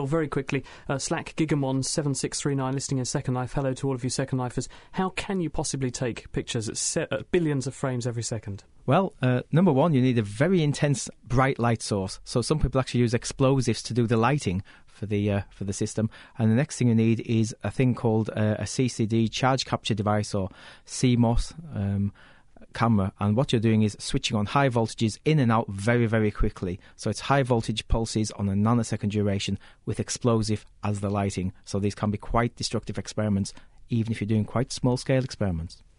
Well, very quickly, Slack Gigamon 7639 listing in Second Life. Hello to all of you Second Lifers. How can you possibly take pictures at billions of frames every second? Well, number one, you need a very intense bright light source. So some people actually use explosives to do the lighting for the system. And the next thing you need is a thing called a CCD, charge capture device, or CMOS camera. And what you're doing is switching on high voltages in and out very, very quickly. So it's high voltage pulses on a nanosecond duration with explosive as the lighting. So these can be quite destructive experiments, even if you're doing quite small scale experiments.